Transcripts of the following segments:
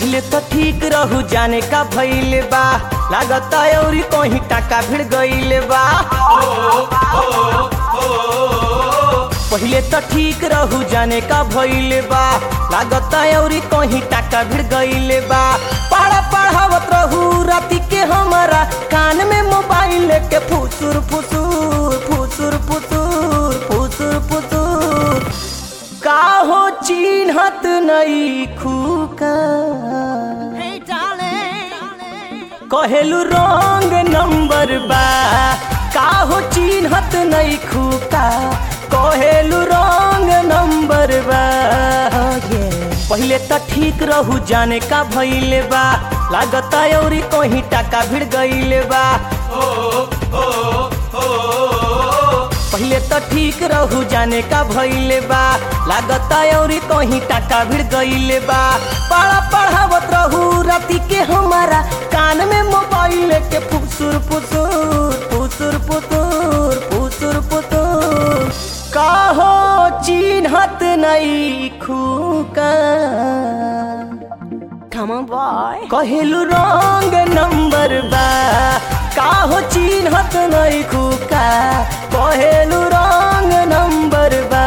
पहले तो ठीक रहू जाने का भइले बा लागता और कहीं टाका भिड़ गइले बा। पहले तो ठीक रहू जाने का भइले बा लागता और कहीं टाका भिड़ गइले बा। पढ़ावत रहू राती के हमारा कान में मोबाइल के फुसुर फुसुर फुसुर फुसुर फुसुर फुसुर काहो चिन्हत नहीं खूका कहेलू रंग नंबर बा काहो चिन्हत नहीं खूका कहेलू रंग नंबर बा। पहले तो ठीक रहू जाने का भइले बा लागता और कहीं टाका भिड़ गइले बा। पहले तो ठीक रहू जाने का भइले बा लागता और कहीं टाका भिड़ गइले बा। पढ़ावत रहू राती के हमारा कान में मोबाइल के फुसुर फुसुर फुसुर फुसुर फुसुर फुसुर काहो चिन्हत नहीं खूका कहेलू रंग नंबर बा काहो चिन्हत नहीं खूका कहेलू रंग नंबर बा।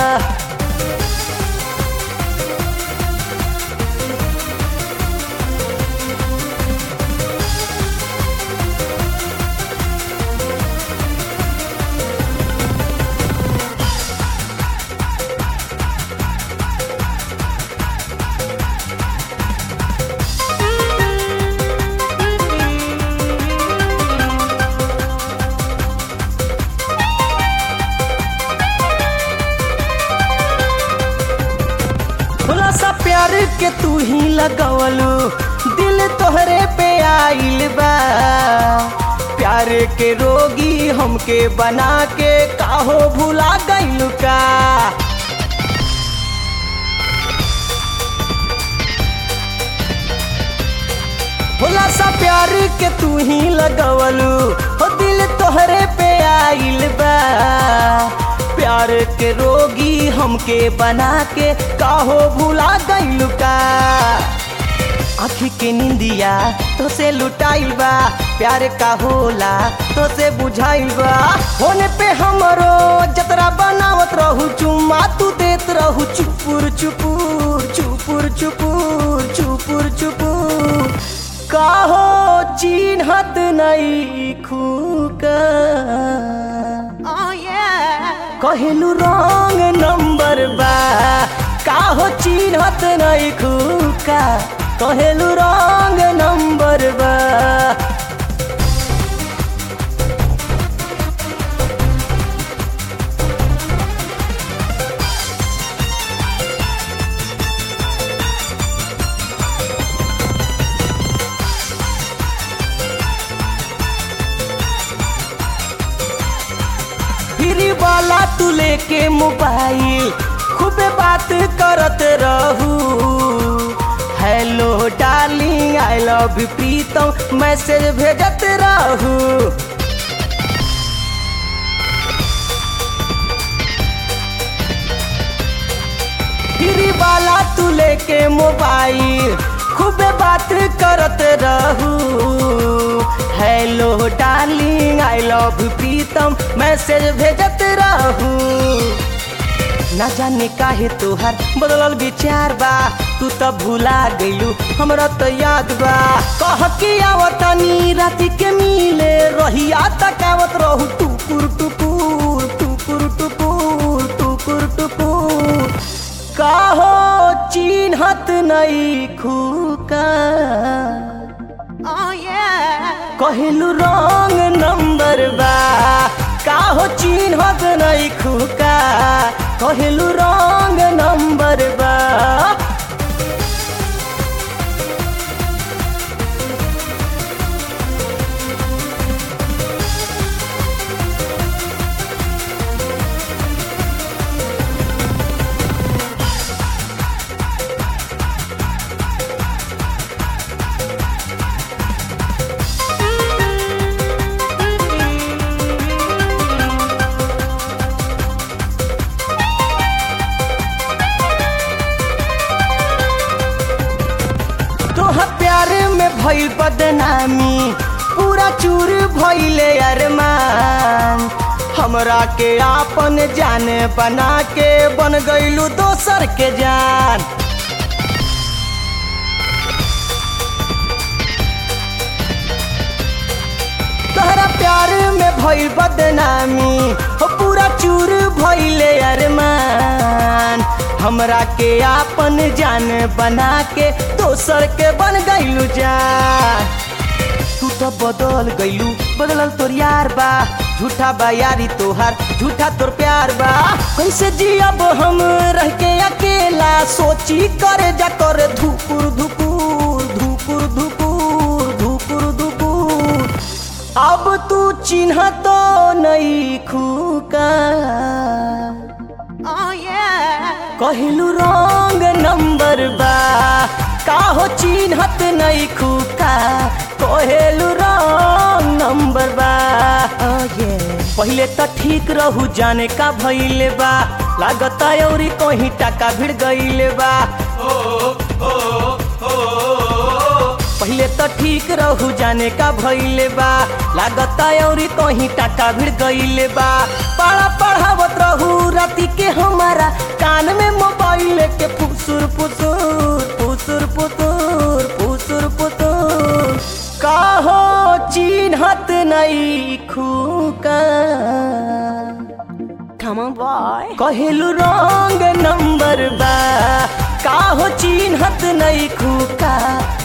सा प्यार के तू ही लगवलू दिल तोहरे पे आइल बा। प्यार के रोगी हमके बना के काहो भुला गइलू का। भोला सा प्यार के तू ही लगवलू हो दिल तोहरे पे आइल बा। प्यार के रोगी हमके बना के काहो भुला गइलू का। आँखी के निंदिया तो से लुटाइल बा प्यार का होला तो से बुझाइल बा। होने पे हमरो जतरा बनावत रहू चुम्मा तू देत रहू चुपुर चुपुर चुपुर चुपुर चुपुर चुपुर काहो चिन्हत नहीं खूका कहेलू रंग नंबर बा काहो चिन्हत नहीं खूका कहेलू रंग नंबर बा। फिरी वाला तू लेके मोबाइल खूबे बात करत रहू hello darling I love you प्रीतम मैसेज भेजत रहू। फिरी वाला तू लेके मोबाइल खूबे बात करत रहू hello darling I love you प्रीतम मैसेज भेजत रहू। ना जाने काहे तोहार बदलल विचार बा तू तो भुला गइलू हमरा तो याद बा। कह के आवतनी राती के मिले रहिया तकावत रहू टुकुर टुकुर टुकुर टुकुर टुकुर टुकुर काहो चिन्हत नहीं खूका कहेलू रंग नंबर बा काहो चिन्हत नहीं खूका कहेलू रंग नंबर बा। हमरा के आपन जान बना के बन गइलू दोसर के जान। तोहरा प्यार में भइल बदनामी हो पूरा चूर भइले अरमान। हमरा के आपन जान बना के दोसर के बन गइलू जान। तू तो बदल गइलू बदलल तोर यार बा झूठा बा यारी तोहार झूठा तोर प्यार बा। कैसे जियब हम रह के अकेला सोची करे जा कर धुकुर धुकुर धुकुर धुकुर धुकुर धुकुर। अब तू चिन्ह तो नहीं खूका कहलू रंग नंबर बा काहो चिन्हत नहीं खूका कहलू रंग नंबर बा। पहले तो ठीक रहू जाने का भइले बा लागता औरी कहीं टाका भिड़ गइले बा। पहले तो ठीक रहू जाने का भइले बा लागता औरी कहीं टाका भिड़ गइले बा। पढ़ा पढ़ावत रहू राती के हमारा कान में मोबाइल के फुसुर फुसुर फुसुर फुसुर फुसुर फुसुर। काहो चिन्हत नहीं खूका Come on boy कहलू रंग नंबर बा काहो चिन्हत नहीं खूका